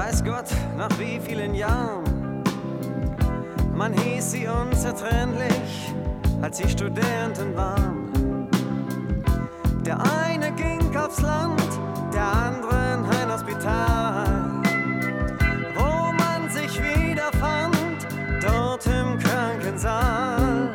Weiß Gott, nach wie vielen Jahren man hieß sie unzertrennlich, als sie Studenten waren. Der eine ging aufs Land, der andere in ein Hospital, wo man sich wiederfand, dort im Krankensaal.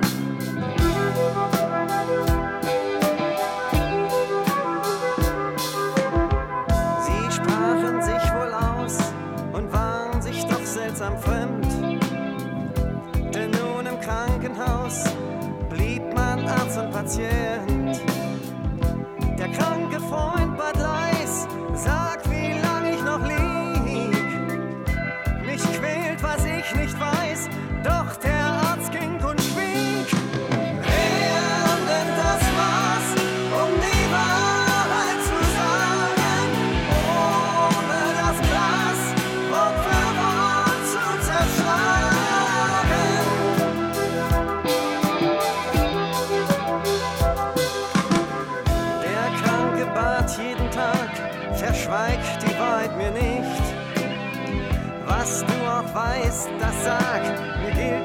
Sie sprachen sich wohl aus und waren sich doch seltsam fremd, denn nun im Krankenhaus blieb man Arzt und Patient. Der kranke Freund bat leis, sagt, wie lang ich noch lieg. Mich quält, was ich nicht weiß, doch der Arzt ging und schwieg. Wer nimmt das Maß, um die Wahrheit zu sagen, ohne das Glas Wort für Wort zu zerschlagen? Der Kranke bat jeden Tag, verschweig die Wahrheit mir nicht. Was du auch weißt, das sag, mir gilt